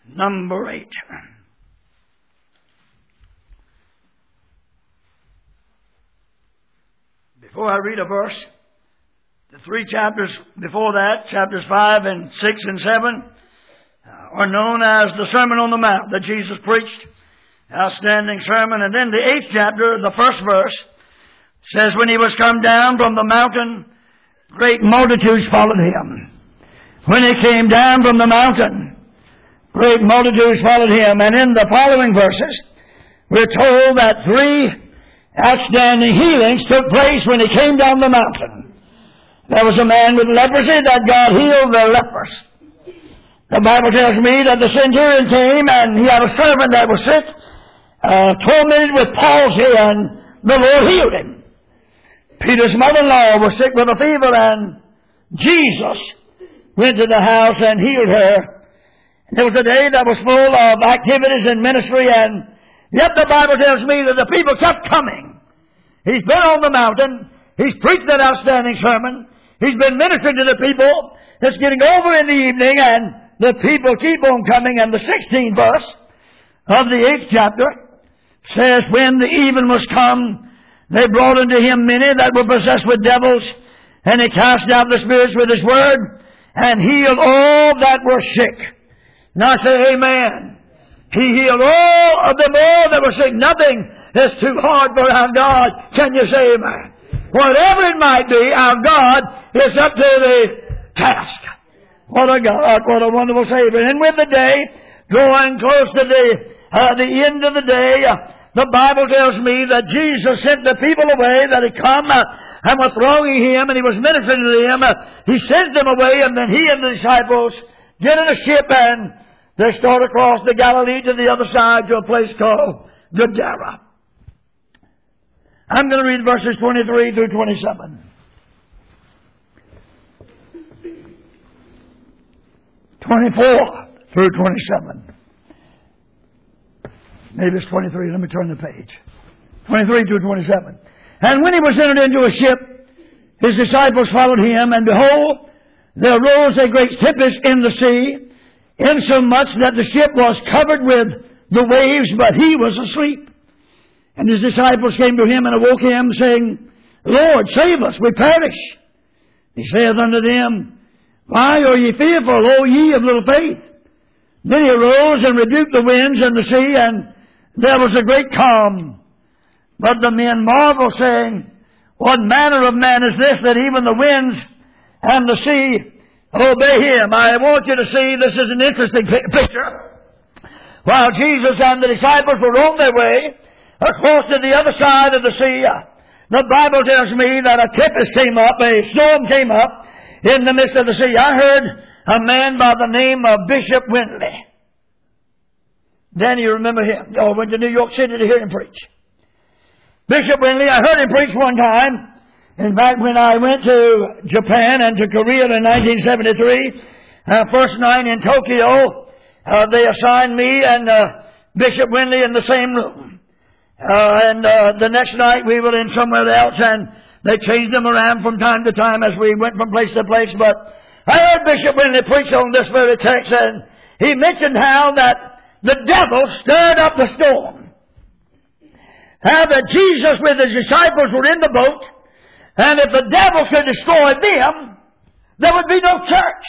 Number 8. Before I read a verse, the 3 chapters before that, chapters 5 and 6 and 7, are known as the Sermon on the Mount that Jesus preached. Outstanding sermon. And then the 8th chapter, the first verse, says, when he was come down from the mountain, great multitudes followed him. When he came down from the mountain, great multitudes followed him. And in the following verses, we're told that 3 outstanding healings took place when he came down the mountain. There was a man with leprosy that God healed the lepers. The Bible tells me that the centurion came and he had a servant that was sick, tormented with palsy, and the Lord healed him. Peter's mother-in-law was sick with a fever, and Jesus went to the house and healed her. And it was a day that was full of activities and ministry, and yet the Bible tells me that the people kept coming. He's been on the mountain. He's preached that outstanding sermon. He's been ministering to the people. It's getting over in the evening, and the people keep on coming. And the 16th verse of the 8th chapter says, when the even was come, they brought unto him many that were possessed with devils, and he cast out the spirits with his word, and healed all that were sick. Now I say amen. He healed all of them all that were sick. Nothing is too hard for our God. Can you say amen? Whatever it might be, our God is up to the task. What a God, what a wonderful Savior. And with the day drawing close to the end of the day, the Bible tells me that Jesus sent the people away, that had come and were thronging him, and he was ministering to them. He sent them away, and then he and the disciples get in a ship, and they start across the Galilee to the other side to a place called Gadara. I'm going to read verses 23 through 27. 24 through 27. Maybe it's 23. Let me turn the page. 23 through 27. And when he was entered into a ship, his disciples followed him, and behold, there arose a great tempest in the sea, insomuch that the ship was covered with the waves, but he was asleep. And his disciples came to him and awoke him, saying, Lord, save us, we perish. He saith unto them, Why are ye fearful, O ye of little faith? Then he arose and rebuked the winds and the sea, and there was a great calm. But the men marveled, saying, What manner of man is this, that even the winds and the sea obey him? I want you to see, this is an interesting picture. While Jesus and the disciples were on their way across to the other side of the sea, the Bible tells me that a tempest came up, a storm came up in the midst of the sea. I heard a man by the name of Bishop Windley. Danny, you remember him? I went to New York City to hear him preach. Bishop Windley, I heard him preach one time. In fact, when I went to Japan and to Korea in 1973, first night in Tokyo, they assigned me and Bishop Windley in the same room. And the next night we were in somewhere else, and they changed them around from time to time as we went from place to place. But I heard Bishop Windley preach on this very text, and he mentioned how that the devil stirred up the storm. How that Jesus with his disciples were in the boat, and if the devil could destroy them, there would be no church.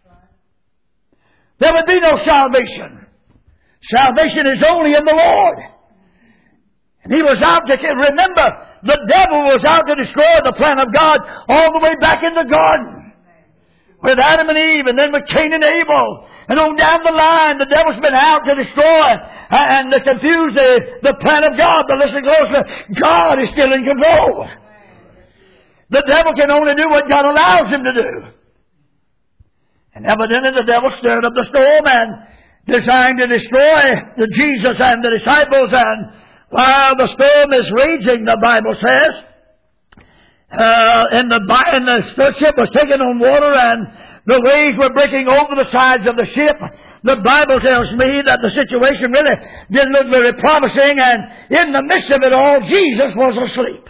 There would be no salvation. Salvation is only in the Lord. And he was out to, remember, the devil was out to destroy the plan of God all the way back in the garden. With Adam and Eve, and then with Cain and Abel. And on down the line, the devil's been out to destroy and to confuse the plan of God. But listen closer, God is still in control. The devil can only do what God allows him to do. And evidently the devil stirred up the storm and designed to destroy the Jesus and the disciples. And while the storm is raging, the Bible says, and the ship was taken on water, and the waves were breaking over the sides of the ship. The Bible tells me that the situation really didn't look very promising, and in the midst of it all, Jesus was asleep.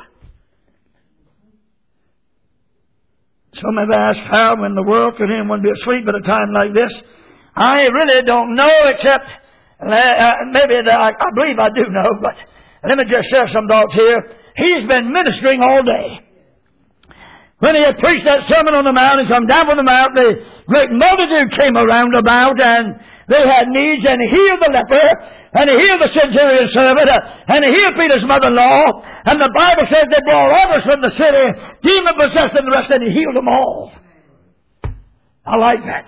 Some have asked how in the world could anyone be asleep at a time like this? I really don't know, except I believe I do know, but let me just share some thoughts here. He's been ministering all day. When he had preached that Sermon on the Mount and come down from the mount, the great multitude came around about, and they had needs, and he healed the leper, and he healed the centurion servant, and he healed Peter's mother-in-law, and the Bible says they brought others from the city, demon-possessed and the rest, and he healed them all. I like that.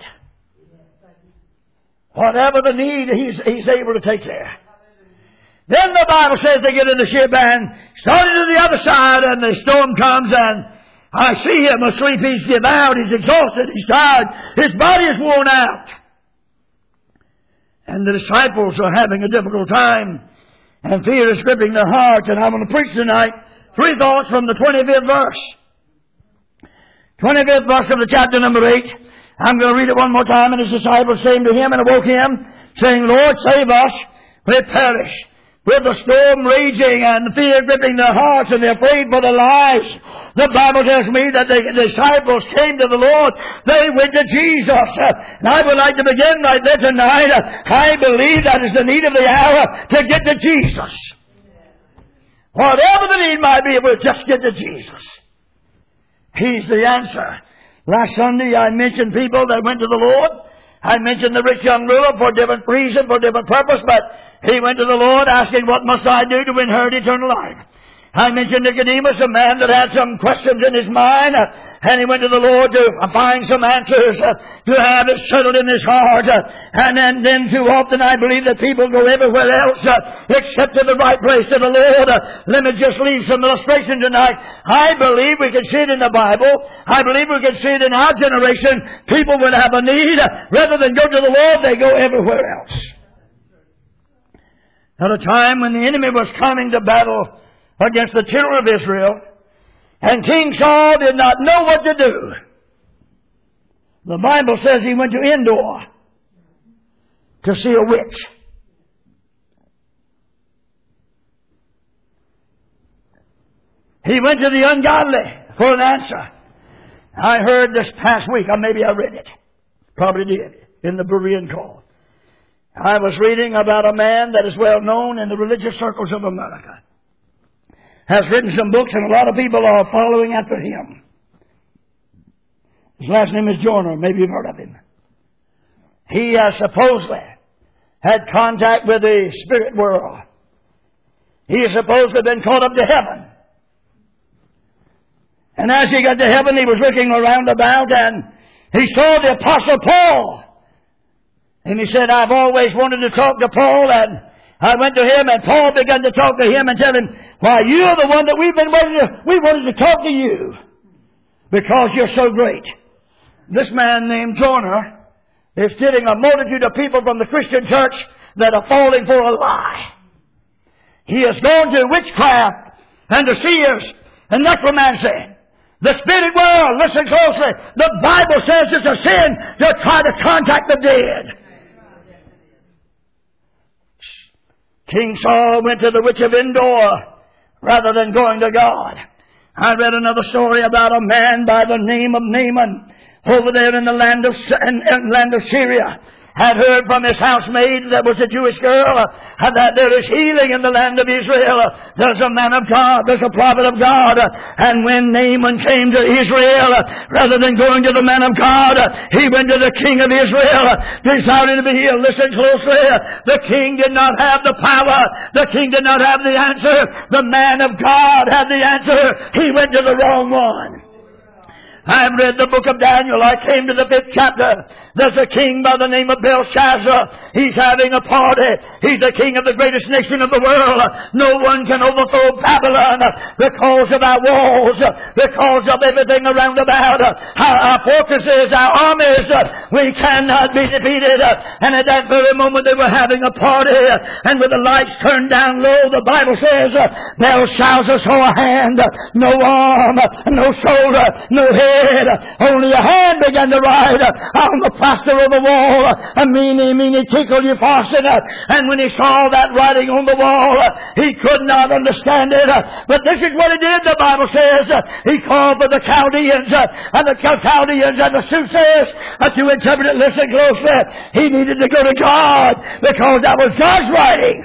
Whatever the need, he's able to take care. Then the Bible says they get in the ship and started to the other side, and the storm comes, and I see him asleep. He's devoured, he's exhausted, he's tired, his body is worn out. And the disciples are having a difficult time, and fear is gripping their hearts. And I'm going to preach tonight 3 thoughts from the 25th verse. 25th verse of the chapter number 8. I'm going to read it one more time. And his disciples came to him and awoke him, saying, Lord, save us, we perish. With the storm raging and fear gripping their hearts, and they're afraid for their lives. The Bible tells me that the disciples came to the Lord. They went to Jesus. And I would like to begin right there tonight. I believe that is the need of the hour, to get to Jesus. Whatever the need might be, we'll just get to Jesus. He's the answer. Last Sunday I mentioned people that went to the Lord. I mentioned the rich young ruler for a different reason, for a different purpose, but he went to the Lord asking, what must I do to inherit eternal life? I mentioned Nicodemus, a man that had some questions in his mind, and he went to the Lord to find some answers, to have it settled in his heart. And then too often I believe that people go everywhere else except to the right place, to the Lord. Let me just leave some illustration tonight. I believe we can see it in the Bible. I believe we can see it in our generation. People would have a need. Rather than go to the Lord, they go everywhere else. At a time when the enemy was coming to battle against the children of Israel, and King Saul did not know what to do. The Bible says he went to Endor to see a witch. He went to the ungodly for an answer. I heard this past week, or maybe I read it, probably did, in the Berean Call. I was reading about a man that is well known in the religious circles of America. Has written some books, and a lot of people are following after him. His last name is Joyner. Maybe you've heard of him. He has supposedly had contact with the spirit world. He has supposedly been caught up to heaven. And as he got to heaven, he was looking around about, and he saw the Apostle Paul. And he said, I've always wanted to talk to Paul, and I went to him, and Paul began to talk to him and tell him, why, you're the one that we've been waiting to, we wanted to talk to you because you're so great. This man named Joyner is getting a multitude of people from the Christian church that are falling for a lie. He has gone to witchcraft and to seers and necromancy. The spirit world, listen closely, the Bible says it's a sin to try to contact the dead. King Saul went to the witch of Endor rather than going to God. I read another story about a man by the name of Naaman over there in the land of Syria. Had heard from his housemaid that was a Jewish girl that there is healing in the land of Israel. There's a man of God, there's a prophet of God. And when Naaman came to Israel, rather than going to the man of God, he went to the king of Israel, desiring to be healed. Listen closely. The king did not have the power. The king did not have the answer. The man of God had the answer. He went to the wrong one. I've read the book of Daniel. I came to the 5th chapter. There's a king by the name of Belshazzar. He's having a party. He's the king of the greatest nation of the world. No one can overthrow Babylon because of our walls, because of everything around about. Our fortresses, our armies, we cannot be defeated. And at that very moment they were having a party, and with the lights turned down low, the Bible says Belshazzar saw a hand, no arm, no shoulder, no head, said, only a hand began to write on the plaster of the wall, meeny, tickle you parson. And when he saw that writing on the wall, he could not understand it. But this is what he did, the Bible says. He called for the Chaldeans and the soothsayers to interpret it. Listen closely. He needed to go to God because that was God's writing.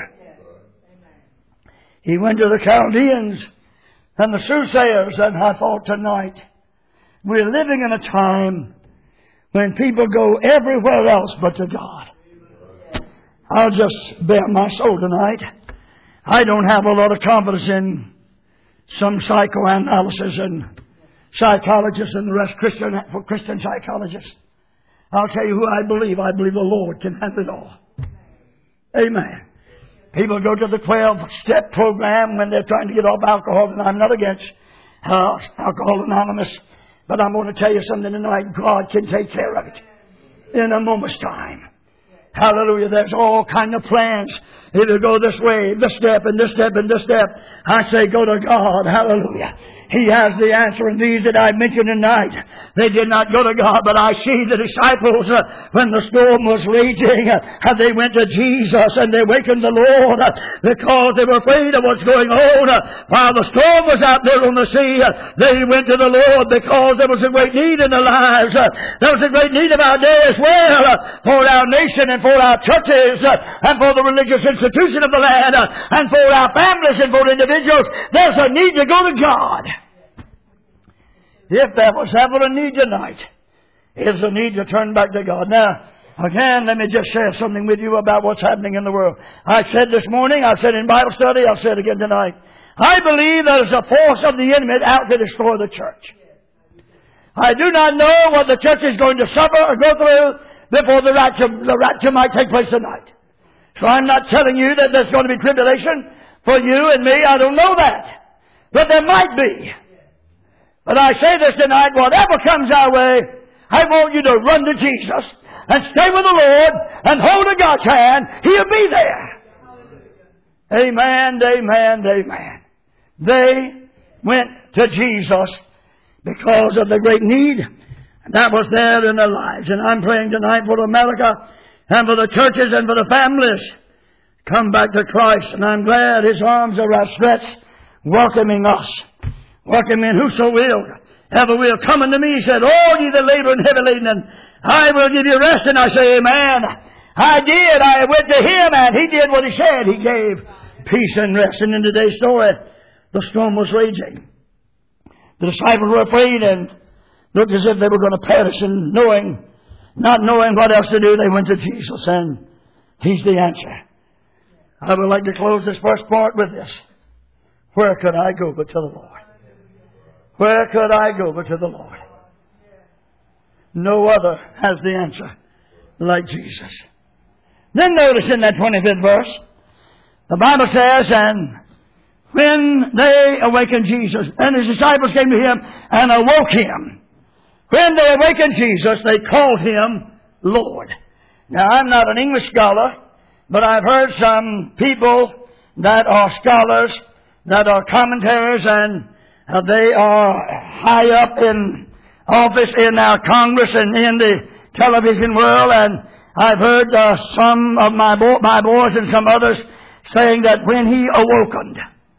He went to the Chaldeans and the soothsayers, and I thought tonight, we're living in a time when people go everywhere else but to God. I'll just bare my soul tonight. I don't have a lot of confidence in some psychoanalysis and psychologists and the rest, Christian psychologists. I'll tell you who I believe. I believe the Lord can handle it all. Amen. People go to the 12-step program when they're trying to get off alcohol, and I'm not against Alcohol Anonymous, but I'm going to tell you something tonight. God can take care of it in a moment's time. Hallelujah. There's all kind of plans. Either go this way, this step, and this step, and this step. I say go to God. Hallelujah. He has the answer. And these that I mentioned tonight, they did not go to God. But I see the disciples, when the storm was raging, they went to Jesus and they wakened the Lord because they were afraid of what's going on. While the storm was out there on the sea, they went to the Lord because there was a great need in their lives. There was a great need of our day as well for our nation and for our churches and for the religious institution of the land and for our families and for individuals. There's a need to go to God. If there was ever a need tonight, it's a need to turn back to God. Now, again, let me just share something with you about what's happening in the world. I said this morning, I said in Bible study, I'll say it again tonight. I believe there's a force of the enemy out to destroy the church. I do not know what the church is going to suffer or go through before the rapture might take place tonight. So I'm not telling you that there's going to be tribulation for you and me. I don't know that. But there might be. But I say this tonight, whatever comes our way, I want you to run to Jesus and stay with the Lord and hold to God's hand. He'll be there. Amen, amen, amen. They went to Jesus because of the great need that was there in their lives. And I'm praying tonight for America and for the churches and for the families. Come back to Christ. And I'm glad His arms are outstretched, welcoming us. Welcome in whoso will, ever will. Come unto me, He said, all ye that labor and heavy laden, and I will give you rest. And I say, amen. I did. I went to Him, and He did what He said. He gave peace and rest. And in today's story, the storm was raging. The disciples were afraid and looked as if they were going to perish. And not knowing what else to do, they went to Jesus, and He's the answer. I would like to close this first part with this. Where could I go but to the Lord? Where could I go but to the Lord? No other has the answer like Jesus. Then notice in that 25th verse, the Bible says, and when they awakened Jesus, and His disciples came to Him and awoke Him. When they awakened Jesus, they called Him Lord. Now, I'm not an English scholar, but I've heard some people that are scholars, that are commentators, and they are high up in office in our Congress and in the television world. And I've heard some of my boys and some others saying that when He awakened.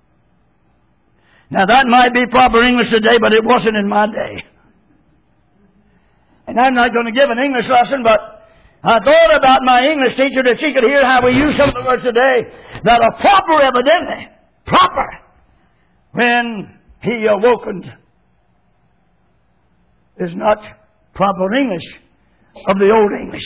Now that might be proper English today, but it wasn't in my day. And I'm not going to give an English lesson, but I thought about my English teacher that she could hear how we use some of the words today that are proper, evidently. Proper. When He awakened is not proper English of the old English.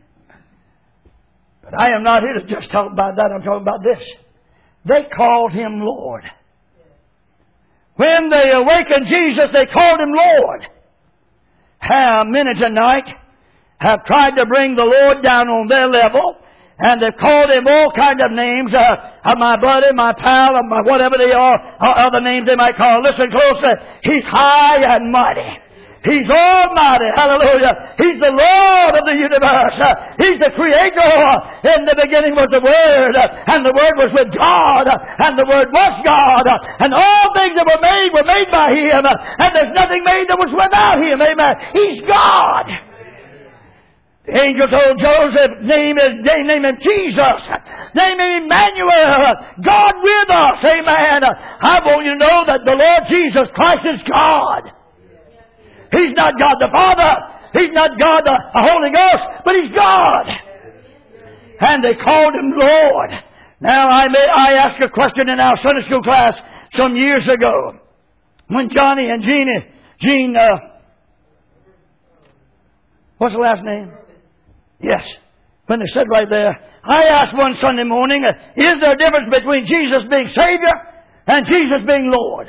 But I am not here to just talk about that. I'm talking about this. They called Him Lord. When they awakened Jesus, they called Him Lord. How many tonight have tried to bring the Lord down on their level, and they've called Him all kinds of names, of my buddy, my pal, of my whatever they are, or other names they might call. Listen closely. He's high and mighty. He's almighty. Hallelujah. He's the Lord of the universe. He's the Creator. In the beginning was the Word, and the Word was with God, and the Word was God. And all things that were made by Him. And there's nothing made that was without Him. Amen. He's God. The angel told Joseph, name him Jesus. Name him Emmanuel. God with us. Amen. I want you to know that the Lord Jesus Christ is God. He's not God the Father. He's not God the Holy Ghost. But He's God. And they called Him Lord. Now I asked a question in our Sunday school class some years ago. When Johnny and Jean, what's the last name? Yes. When they said right there, I asked one Sunday morning, is there a difference between Jesus being Savior and Jesus being Lord?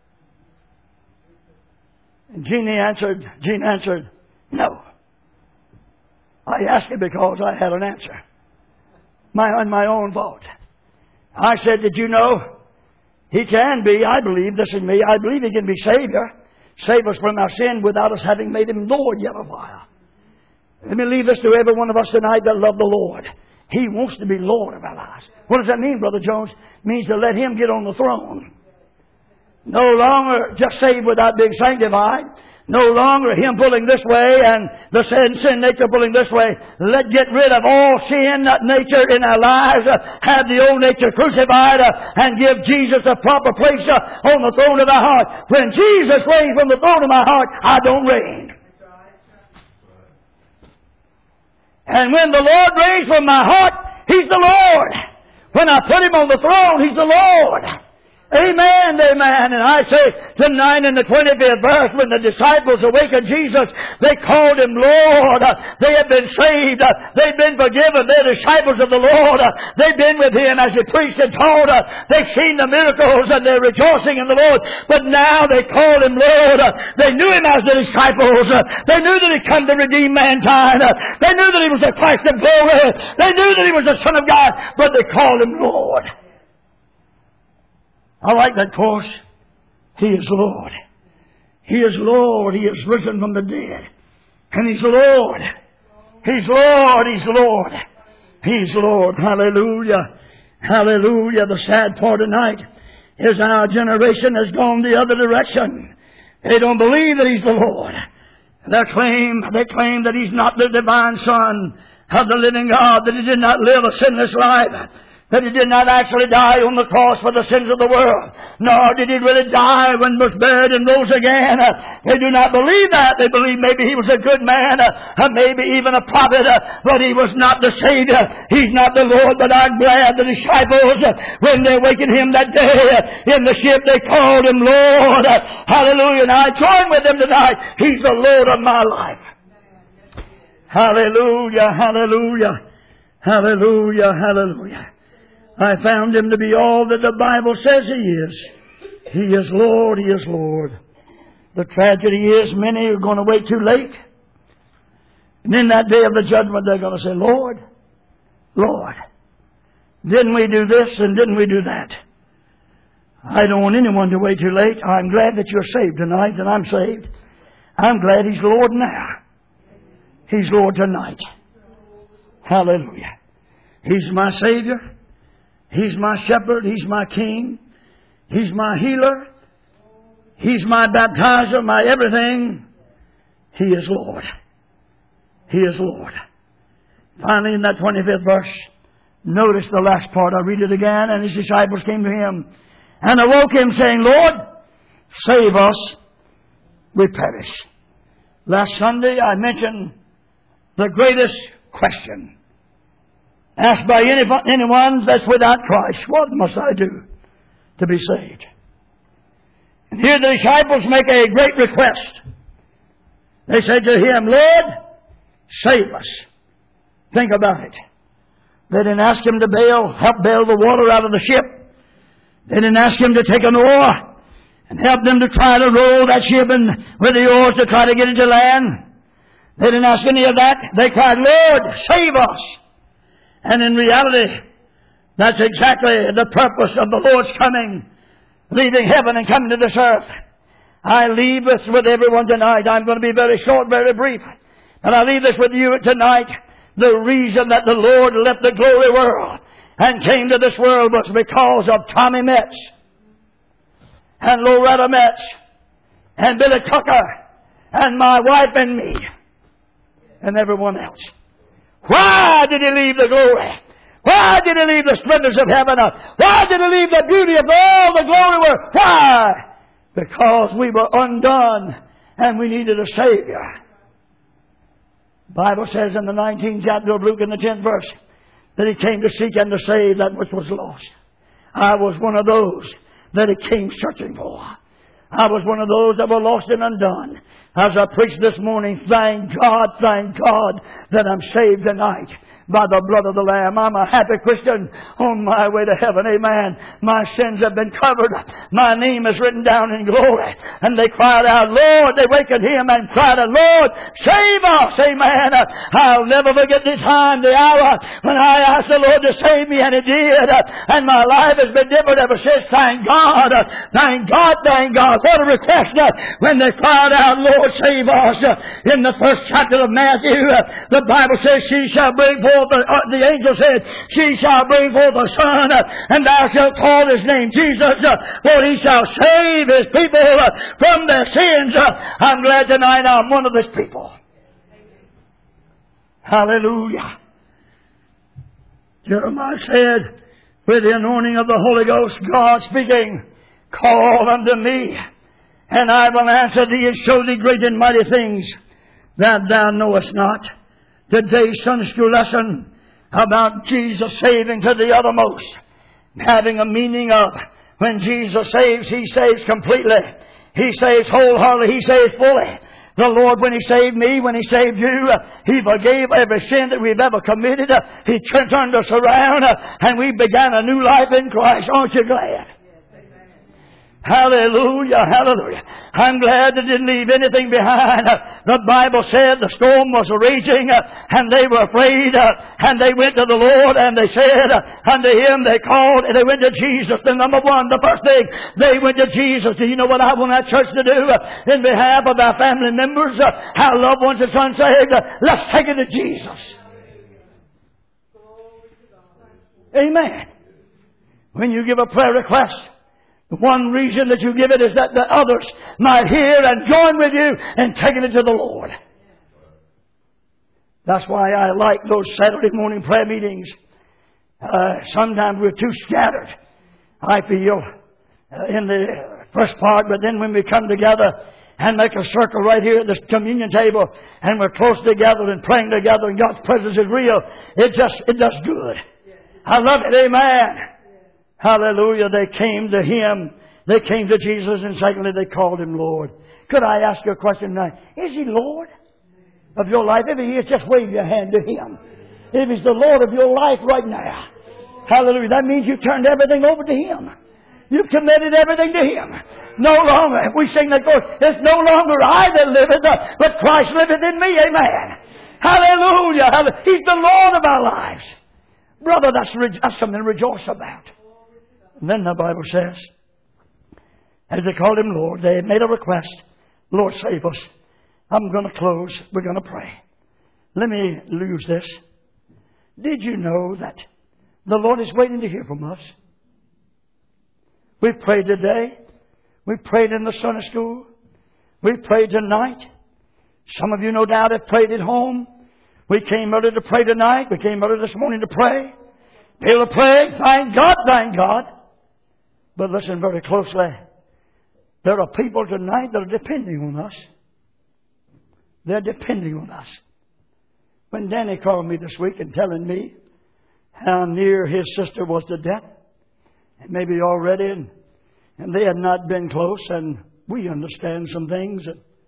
And Jean answered, no. I asked it because I had an answer. On my own thought. I said, did you know He can be, I believe, this is me, I believe He can be Savior. Save us from our sin without us having made Him Lord yet a while. Let me leave this to every one of us tonight that love the Lord. He wants to be Lord of our lives. What does that mean, Brother Jones? It means to let Him get on the throne. No longer just saved without being sanctified. No longer Him pulling this way and the sin nature pulling this way. Let's get rid of all sin nature in our lives. Have the old nature crucified and give Jesus a proper place on the throne of our heart. When Jesus reigns from the throne of my heart, I don't reign. And when the Lord reigns from my heart, He's the Lord. When I put Him on the throne, He's the Lord. Amen, amen. And I say tonight in the 25th verse, when the disciples awakened Jesus, they called Him Lord. They have been saved. They've been forgiven. They're disciples of the Lord. They've been with Him as He preached and taught. They've seen the miracles and they're rejoicing in the Lord. But now they called Him Lord. They knew Him as the disciples. They knew that He'd come to redeem mankind. They knew that He was the Christ of glory. They knew that He was the Son of God. But they called Him Lord. I like that course. He is Lord. He is Lord. He is risen from the dead. And He's Lord. He's Lord. He's Lord. He's Lord. Hallelujah. Hallelujah. The sad part tonight is our generation has gone the other direction. They don't believe that He's the Lord. They claim that He's not the divine Son of the living God, that He did not live a sinless life, that He did not actually die on the cross for the sins of the world, nor did He really die when He was buried and rose again. They do not believe that. They believe maybe He was a good man, maybe even a prophet, but He was not the Savior. He's not the Lord. But I'm glad the disciples, when they awakened Him that day in the ship, they called Him Lord. Hallelujah. And I join with them tonight. He's the Lord of my life. Hallelujah, hallelujah, hallelujah, hallelujah. I found Him to be all that the Bible says He is. He is Lord. He is Lord. The tragedy is many are going to wait too late. And in that day of the judgment, they're going to say, Lord, Lord, didn't we do this and didn't we do that? I don't want anyone to wait too late. I'm glad that you're saved tonight, and I'm saved. I'm glad He's Lord now. He's Lord tonight. Hallelujah. He's my Savior. He's my shepherd. He's my king. He's my healer. He's my baptizer, my everything. He is Lord. He is Lord. Finally, in that 25th verse, notice the last part. I read it again. And His disciples came to Him and awoke Him, saying, Lord, save us. We perish. Last Sunday, I mentioned the greatest question asked by anyone that's without Christ. What must I do to be saved? And here the disciples make a great request. They said to Him, Lord, save us. Think about it. They didn't ask Him to help bail the water out of the ship. They didn't ask Him to take an oar and help them to try to roll that ship and with the oars to try to get it to land. They didn't ask any of that. They cried, Lord, save us. And in reality, that's exactly the purpose of the Lord's coming, leaving heaven and coming to this earth. I leave this with everyone tonight. I'm going to be very short, very brief. And I leave this with you tonight. The reason that the Lord left the glory world and came to this world was because of Tommy Metz and Loretta Metz and Billy Tucker and my wife and me and everyone else. Why did He leave the glory? Why did He leave the splendors of heaven? Why did He leave the beauty of all the glory world? Why? Because we were undone and we needed a Savior. The Bible says in the 19th chapter of Luke in the 10th verse that He came to seek and to save that which was lost. I was one of those that He came searching for. I was one of those that were lost and undone. As I preached this morning, thank God that I'm saved tonight by the blood of the Lamb. I'm a happy Christian on my way to heaven. Amen. My sins have been covered. My name is written down in glory. And they cried out, Lord, they wakened Him and cried out, Lord, save us. Amen. I'll never forget the time, the hour when I asked the Lord to save me, and He did. And my life has been different ever since. Thank God. Thank God. Thank God. What a request when they cried out, Lord, save us. In the first chapter of Matthew, the Bible says, she shall bring forth, the angel said, she shall bring forth a son, and thou shalt call his name Jesus, for he shall save his people from their sins. I'm glad tonight I'm one of these people. Hallelujah. Jeremiah said, with the anointing of the Holy Ghost, God speaking, call unto me, and I will answer thee and show thee great and mighty things that thou knowest not. Today's Sunday school lesson about Jesus saving to the uttermost, having a meaning of when Jesus saves, He saves completely. He saves wholeheartedly. He saves fully. The Lord, when He saved me, when He saved you, He forgave every sin that we've ever committed. He turned us around, and we began a new life in Christ. Aren't you glad? Hallelujah, hallelujah. I'm glad they didn't leave anything behind. The Bible said the storm was raging, and they were afraid, and they went to the Lord, and they said unto Him, they called, and they went to Jesus. The number one, the first thing, they went to Jesus. Do you know what I want our church to do in behalf of our family members, our loved ones that's unsaved? Let's take it to Jesus. Amen. When you give a prayer request, the one reason that you give it is that the others might hear and join with you in taking it to the Lord. That's why I like those Saturday morning prayer meetings. Sometimes we're too scattered, I feel, in the first part. But then when we come together and make a circle right here at this communion table, and we're close together and praying together, and God's presence is real, it does good. I love it. Amen. Hallelujah. They came to Him. They came to Jesus, and secondly, they called Him Lord. Could I ask you a question tonight? Is He Lord of your life? If He is, just wave your hand to Him. If He's the Lord of your life right now. Hallelujah. That means you turned everything over to Him. You've committed everything to Him. No longer, if we sing that chorus, it's no longer I that liveth, but Christ liveth in me. Amen. Hallelujah. He's the Lord of our lives. Brother, that's something to rejoice about. And then the Bible says, as they called Him Lord, they made a request. Lord, save us. I'm going to close. We're going to pray. Let me lose this. Did you know that the Lord is waiting to hear from us? We prayed today. We prayed in the Sunday school. We prayed tonight. Some of you, no doubt, have prayed at home. We came early to pray tonight. We came early this morning to pray. Be able to pray. Thank God, thank God. But listen very closely. There are people tonight that are depending on us. They're depending on us. When Danny called me this week and telling me how near his sister was to death, and maybe already, and they had not been close, and we understand some things.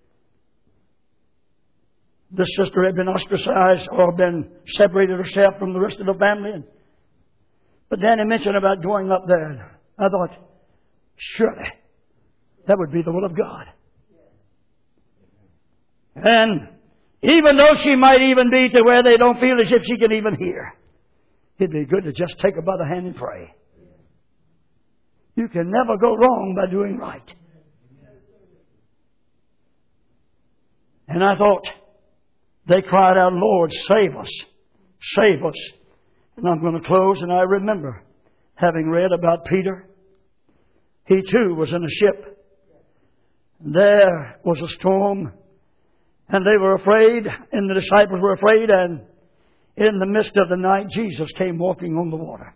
This sister had been ostracized or been separated herself from the rest of the family. But Danny mentioned about going up there. I thought, surely that would be the will of God. And even though she might even be to where they don't feel as if she can even hear, it'd be good to just take her by the hand and pray. You can never go wrong by doing right. And I thought, they cried out, Lord, save us. Save us. And I'm going to close, and I remember having read about Peter. He too was in a ship. There was a storm, and they were afraid, and the disciples were afraid, and in the midst of the night, Jesus came walking on the water.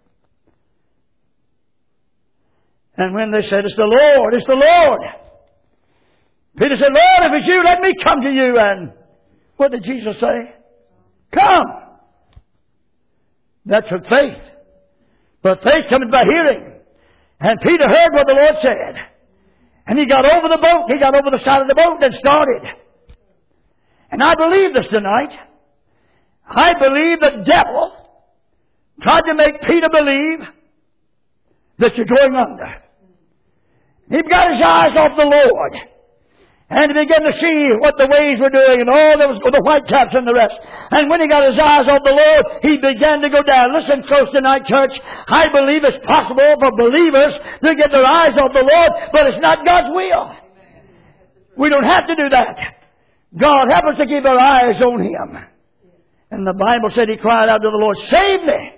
And when they said, it's the Lord, it's the Lord, Peter said, Lord, if it's you, let me come to you. And what did Jesus say? Come. That took faith. But faith cometh by hearing. And Peter heard what the Lord said. And he got over the boat. He got over the side of the boat and started. And I believe this tonight. I believe the devil tried to make Peter believe that you're going under. He got his eyes off the Lord. And he began to see what the waves were doing and all there was the white caps and the rest. And when he got his eyes off the Lord, he began to go down. Listen close tonight, church. I believe it's possible for believers to get their eyes off the Lord, but it's not God's will. We don't have to do that. God help us to keep our eyes on Him. And the Bible said he cried out to the Lord, save me.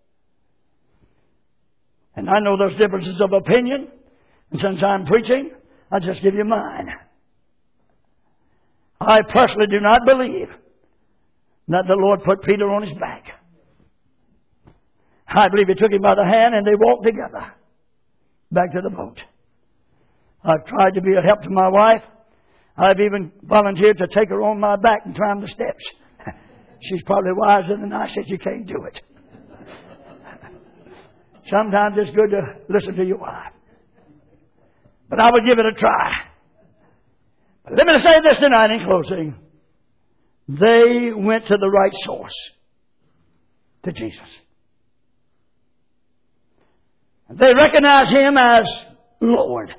And I know there's differences of opinion. And since I'm preaching, I'll just give you mine. I personally do not believe that the Lord put Peter on his back. I believe He took him by the hand and they walked together back to the boat. I've tried to be a help to my wife. I've even volunteered to take her on my back and climb the steps. She's probably wiser than I. Said you can't do it. Sometimes it's good to listen to your wife. But I would give it a try. Let me say this tonight in closing. They went to the right source. To Jesus. They recognized Him as Lord.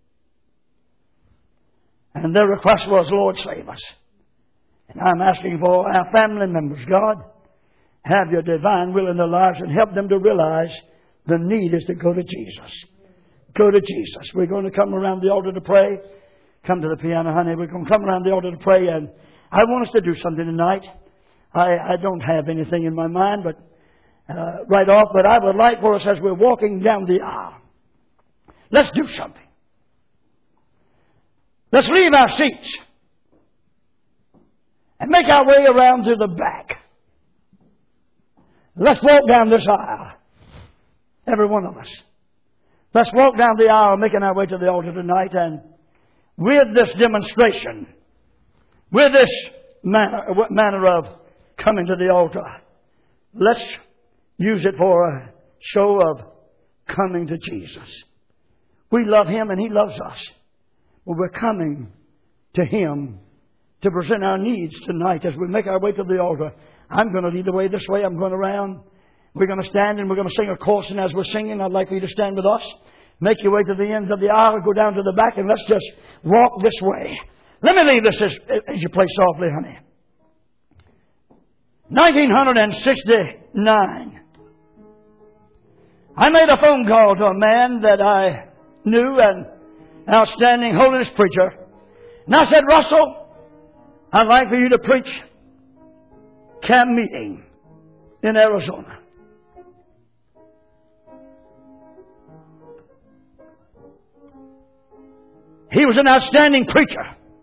And their request was, Lord, save us. And I'm asking for our family members, God, have your divine will in their lives and help them to realize the need is to go to Jesus. Go to Jesus. We're going to come around the altar to pray. Come to the piano, honey. We're going to come around the altar to pray. And I want us to do something tonight. I don't have anything in my mind but right off. But I would like for us as we're walking down the aisle. Let's do something. Let's leave our seats. And make our way around to the back. Let's walk down this aisle. Every one of us. Let's walk down the aisle making our way to the altar tonight. And with this demonstration, with this manner of coming to the altar, let's use it for a show of coming to Jesus. We love Him and He loves us. Well, we're coming to Him to present our needs tonight as we make our way to the altar. I'm going to lead the way this way. I'm going around. We're going to stand and we're going to sing a chorus. And as we're singing, I'd like for you to stand with us. Make your way to the ends of the aisle. Go down to the back and let's just walk this way. Let me leave this as you play softly, honey. 1969. I made a phone call to a man that I knew, an outstanding holiness preacher. And I said, Russell, I'd like for you to preach camp meeting in Arizona. He was an outstanding preacher.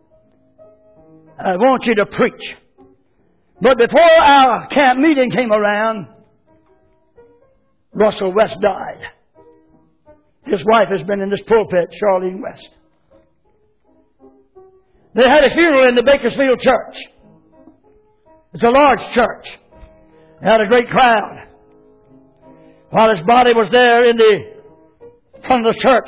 I want you to preach. But before our camp meeting came around, Russell West died. His wife has been in this pulpit, Charlene West. They had a funeral in the Bakersfield church. It's a large church. They had a great crowd. While his body was there in the front of the church,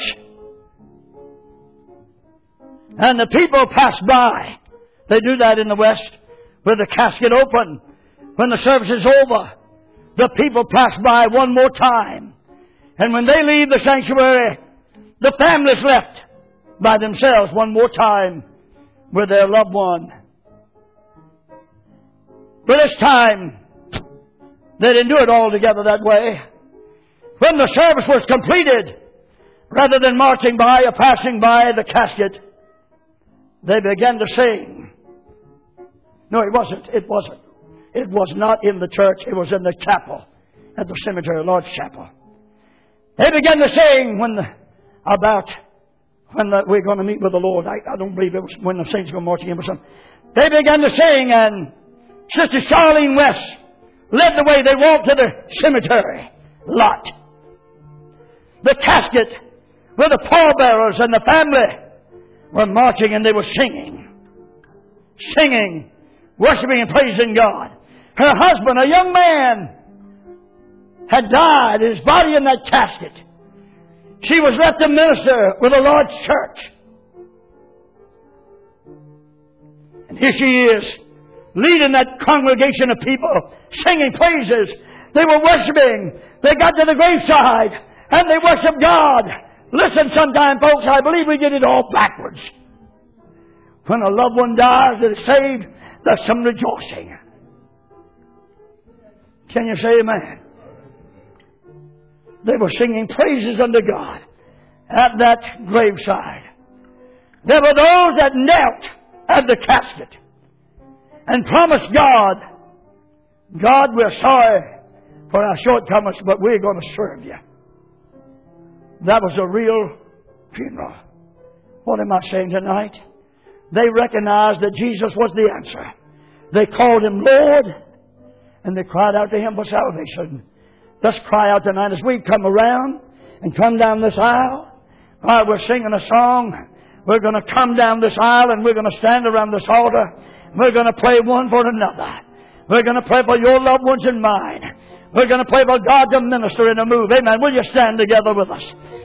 and the people passed by. They do that in the West with the casket open. When the service is over, the people pass by one more time. And when they leave the sanctuary, the family's left by themselves one more time with their loved one. But this time, they didn't do it all together that way. When the service was completed, rather than marching by or passing by the casket, they began to sing No, it wasn't. It wasn't. It was not in the church. It was in the chapel at the cemetery, Lord's Chapel. They began to sing when we're going to meet with the Lord. I don't believe it was when the saints were marching in or something. They began to sing, and Sister Charlene West led the way. They walked to the cemetery lot. The casket where the pallbearers and the family were marching, and they were singing, worshiping and praising God. Her husband, a young man, had died, his body in that casket. She was left to minister with the Lord's church. And here she is, leading that congregation of people, singing praises. They were worshiping. They got to the graveside, and they worshiped God. Listen, sometime, folks, I believe we get it all backwards. When a loved one dies that is saved, there's some rejoicing. Can you say amen? They were singing praises unto God at that graveside. There were those that knelt at the casket and promised God, God, we're sorry for our shortcomings, but we're going to serve you. That was a real funeral. What am I saying tonight? They recognized that Jesus was the answer. They called Him Lord, and they cried out to Him for salvation. Let's cry out tonight as we come around and come down this aisle. While we're singing a song, we're going to come down this aisle and we're going to stand around this altar. We're going to pray one for another. We're going to pray for your loved ones and mine. We're going to pray for God to minister and to move. Amen. Will you stand together with us?